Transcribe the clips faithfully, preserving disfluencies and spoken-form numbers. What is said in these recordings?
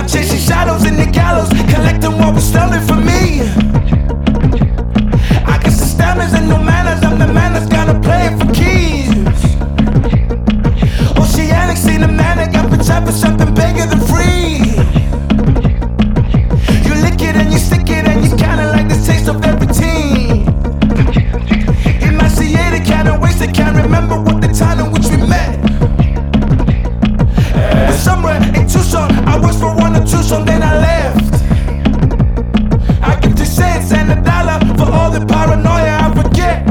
I'm chasing shadows in the gallows, collecting what was stolen from me. I got some stamina and no manners, I'm the man that's gotta play it for keys. Oceanic, seen a manic, I've been trapping something bigger than free. You lick it and you stick it and you kinda like the taste of everything. Emaciated, kinda wasted, can't remember what the time in which we met. But somewhere in Tucson, I was for one or two, so then I left. I give two cents and a dollar for all the paranoia I forget.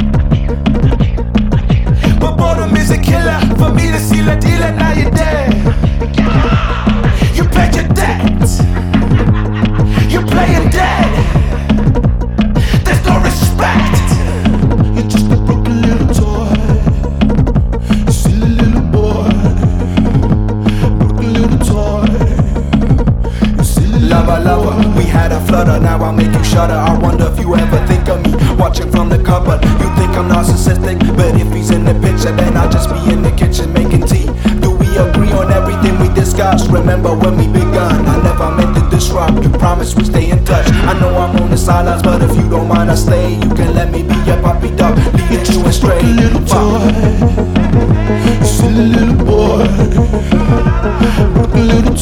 But boredom is a killer, for me to see la dealer, now you're dead. You paid your debt, you're playing dead. There's no respect. You're just a broken little toy, you silly little boy. Broken little toy, you silly Lover, lover, we had a flutter, now I'll make you shudder. I wonder if you ever think of me, watching from the cupboard. You think I'm narcissistic, but if he's in the picture, then I'll just be in the kitchen making tea. Do we agree on everything we discussed? Remember when we begun, I never meant to disrupt. You promised we stay in touch. I know I'm on the sidelines, but if you don't mind I stay. You can let me be your puppy dog, leading you astray. Broken little toy, you silly little boy. Broken little